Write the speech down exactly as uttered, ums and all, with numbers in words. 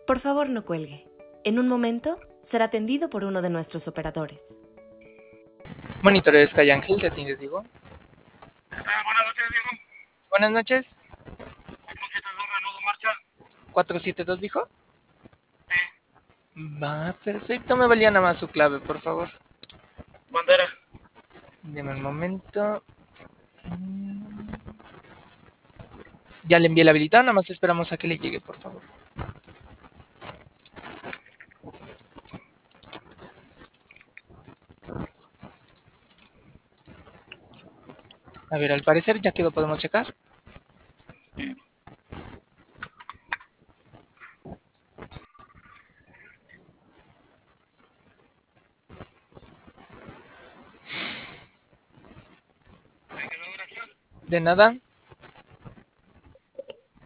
Por favor, no cuelgue. En un momento será atendido por uno de nuestros operadores. Monitor de Sky Ángel, te atiende, digo. Ah, buenas noches, Diego. Buenas noches. cuatro siete dos, Renault Marcha. cuatro siete dos, dijo. Sí. Va, perfecto. Me valía nada más su clave, por favor. Bandera. Deme un momento. Ya le envié la habilitada, nada más esperamos a que le llegue, por favor. A ver, al parecer ya quedó, podemos checar. De nada.